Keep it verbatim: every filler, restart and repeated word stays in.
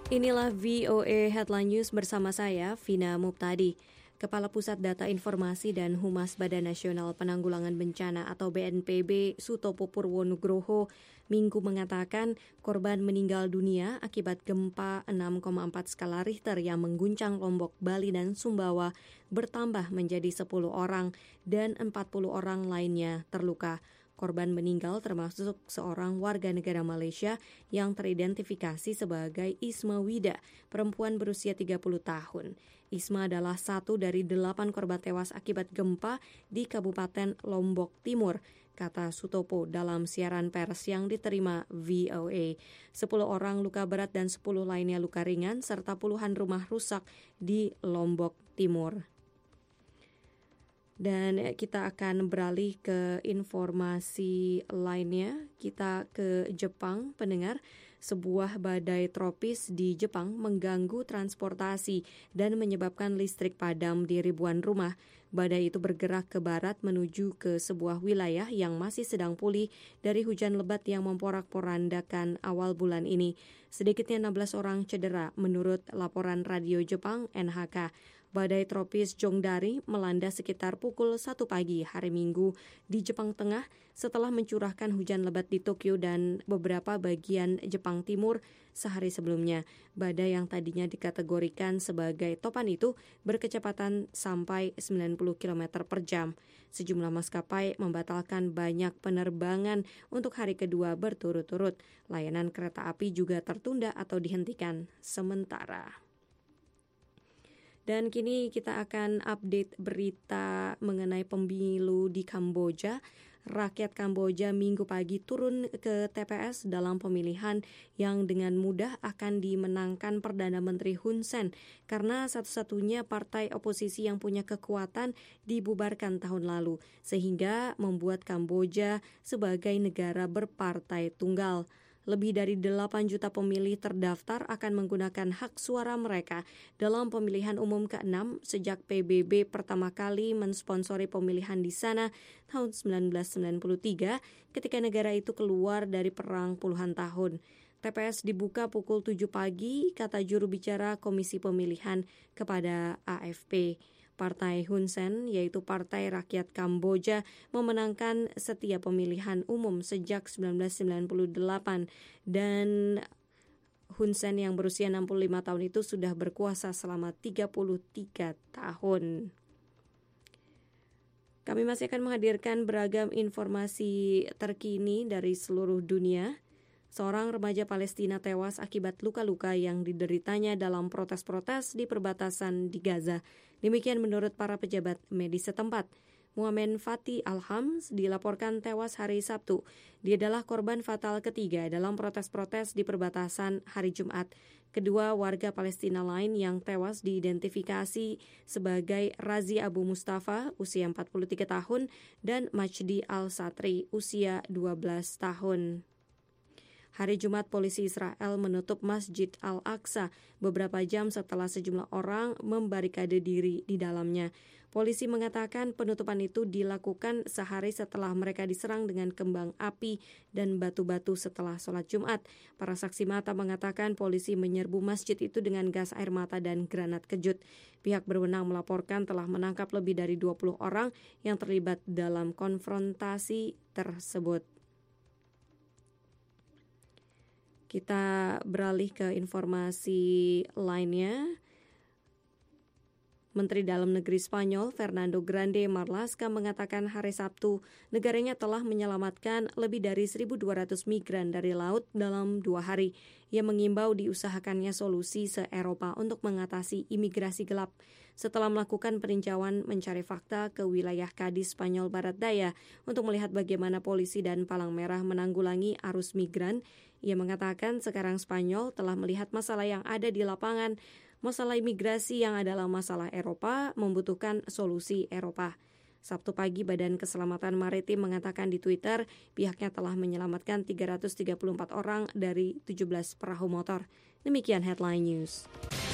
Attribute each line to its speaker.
Speaker 1: Inilah V O A Headline News bersama saya, Vina Muptadi. Kepala Pusat Data Informasi dan Humas Badan Nasional Penanggulangan Bencana atau B N P B, Sutopo Purwonugroho, Minggu mengatakan korban meninggal dunia akibat gempa enam koma empat skala Richter yang mengguncang Lombok, Bali, dan Sumbawa bertambah menjadi sepuluh orang dan empat puluh orang lainnya terluka. Korban meninggal termasuk seorang warga negara Malaysia yang teridentifikasi sebagai Isma Wida, perempuan berusia tiga puluh tahun. Isma adalah satu dari delapan korban tewas akibat gempa di Kabupaten Lombok Timur, kata Sutopo dalam siaran pers yang diterima V O A. Sepuluh orang luka berat dan sepuluh lainnya luka ringan serta puluhan rumah rusak di Lombok Timur. Dan kita akan beralih ke informasi lainnya. Kita ke Jepang, pendengar. Sebuah badai tropis di Jepang mengganggu transportasi dan menyebabkan listrik padam di ribuan rumah. Badai itu bergerak ke barat menuju ke sebuah wilayah yang masih sedang pulih dari hujan lebat yang memporak-porandakan awal bulan ini. Sedikitnya enam belas orang cedera menurut laporan radio Jepang N H K. Badai tropis Jongdari melanda sekitar pukul satu pagi hari Minggu di Jepang Tengah setelah mencurahkan hujan lebat di Tokyo dan beberapa bagian Jepang Timur sehari sebelumnya. Badai yang tadinya dikategorikan sebagai topan itu berkecepatan sampai sembilan puluh kilometer per jam. Sejumlah maskapai membatalkan banyak penerbangan untuk hari kedua berturut-turut. Layanan kereta api juga tertunda atau dihentikan sementara. Dan kini kita akan update berita mengenai pemilu di Kamboja. Rakyat Kamboja Minggu pagi turun ke T P S dalam pemilihan yang dengan mudah akan dimenangkan Perdana Menteri Hun Sen karena satu-satunya partai oposisi yang punya kekuatan dibubarkan tahun lalu, sehingga membuat Kamboja sebagai negara berpartai tunggal. Lebih dari delapan juta pemilih terdaftar akan menggunakan hak suara mereka dalam pemilihan umum keenam sejak P B B pertama kali mensponsori pemilihan di sana tahun sembilan belas sembilan puluh tiga ketika negara itu keluar dari perang puluhan tahun. T P S dibuka pukul tujuh pagi, kata juru bicara Komisi Pemilihan kepada A F P. Partai Hun Sen, yaitu Partai Rakyat Kamboja, memenangkan setiap pemilihan umum sejak sembilan belas sembilan puluh delapan dan Hun Sen yang berusia enam puluh lima tahun itu sudah berkuasa selama tiga puluh tiga tahun. Kami masih akan menghadirkan beragam informasi terkini dari seluruh dunia. Seorang remaja Palestina tewas akibat luka-luka yang dideritanya dalam protes-protes di perbatasan di Gaza. Demikian menurut para pejabat medis setempat. Muhammad Fatih Al-Hams dilaporkan tewas hari Sabtu. Dia adalah korban fatal ketiga dalam protes-protes di perbatasan hari Jumat. Kedua warga Palestina lain yang tewas diidentifikasi sebagai Razi Abu Mustafa, usia empat puluh tiga tahun, dan Majdi Al-Satri, usia dua belas tahun. Hari Jumat, polisi Israel menutup Masjid Al-Aqsa beberapa jam setelah sejumlah orang membarikade diri di dalamnya. Polisi mengatakan penutupan itu dilakukan sehari setelah mereka diserang dengan kembang api dan batu-batu setelah sholat Jumat. Para saksi mata mengatakan polisi menyerbu masjid itu dengan gas air mata dan granat kejut. Pihak berwenang melaporkan telah menangkap lebih dari dua puluh orang yang terlibat dalam konfrontasi tersebut. Kita beralih ke informasi lainnya. Menteri Dalam Negeri Spanyol Fernando Grande Marlaska mengatakan hari Sabtu negaranya telah menyelamatkan lebih dari seribu dua ratus migran dari laut dalam dua hari. Ia mengimbau diusahakannya solusi se-Eropa untuk mengatasi imigrasi gelap. Setelah melakukan peninjauan mencari fakta ke wilayah Cadiz, Spanyol Barat Daya untuk melihat bagaimana polisi dan Palang Merah menanggulangi arus migran, ia mengatakan sekarang Spanyol telah melihat masalah yang ada di lapangan. Masalah imigrasi yang adalah masalah Eropa membutuhkan solusi Eropa. Sabtu pagi, Badan Keselamatan Maritim mengatakan di Twitter pihaknya telah menyelamatkan tiga ratus tiga puluh empat orang dari tujuh belas perahu motor. Demikian Headline News.